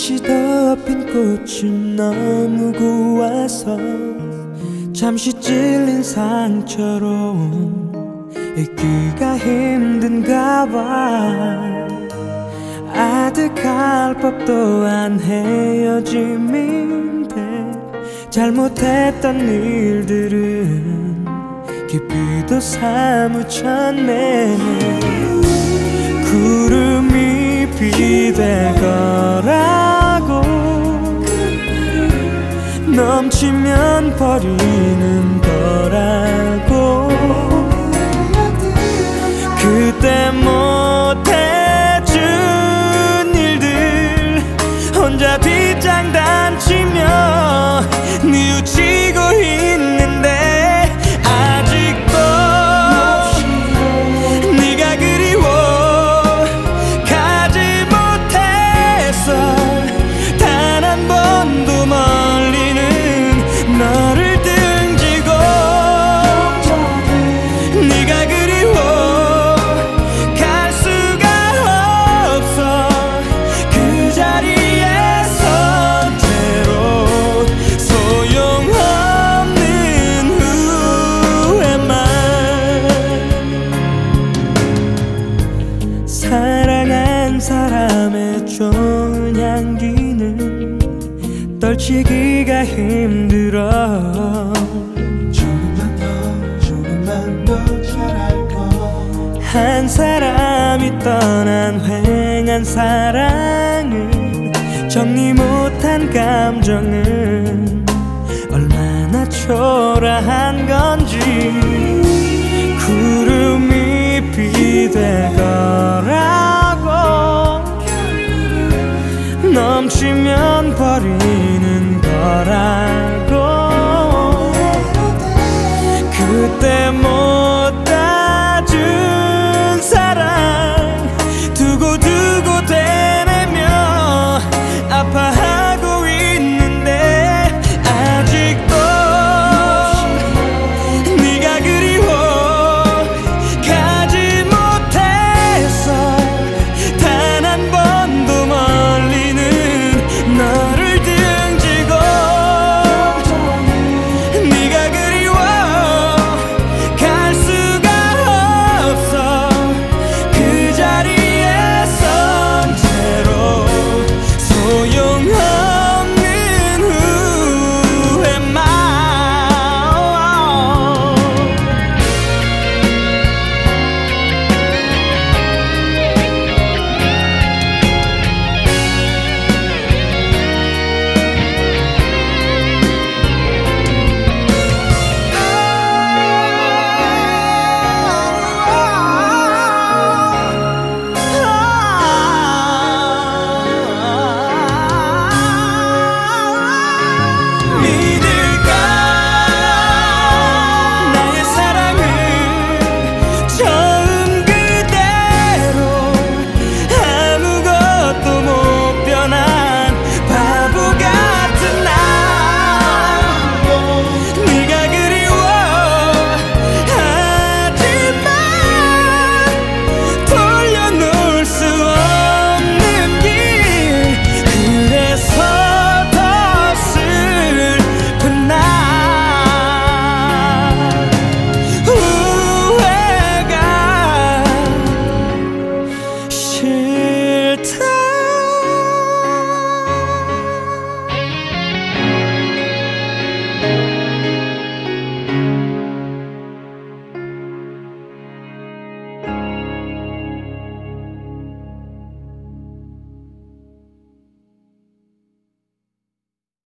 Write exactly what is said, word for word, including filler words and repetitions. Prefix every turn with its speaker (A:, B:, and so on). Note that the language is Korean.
A: 다시 덮인 꽃은 너무 고와서 잠시 찔린 상처로 잊기가 힘든가 봐. 아득할 법도 한 헤어짐인데 잘못했던 일들은 깊이도 사무쳤네. 구름이 비될 거라고 넘치면 버리는 거라고 그때 못해준 일들 혼자 뒷장단치며 뉘우치고 있는데 아직도 네가 그리워 가지 못해서 단 한 번도 멀리는 너를 등지고 네가 그리워 갈 수가 없어 그 자리에서 때로 소용없는 후회만. 사랑한 사람의 좋은 향기는 떨치기가 힘들어. 조금만 더 조금만 더 잘할걸. 한 사람이 떠난 횡한 사랑은 정리 못한 감정은 얼마나 초라한 건지. 구름이 비될 거라고 넘치면 버리는 거라고 그때 뭐